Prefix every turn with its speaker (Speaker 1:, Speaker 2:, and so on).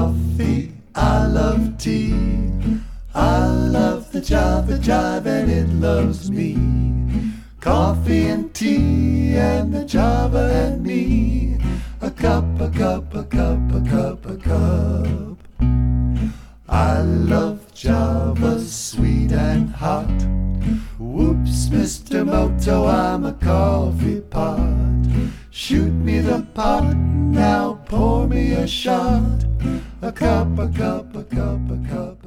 Speaker 1: coffee, I love tea. I love the Java Jive and it loves me. Coffee and tea and the Java and me. A cup, a cup, a cup, a cup, a cup. I love Java sweet and hot. Whoops, Mr. Moto, I'm a coffee pot. Shoot me the pot, now pour me a shot. A cup, a cup, a cup, a cup.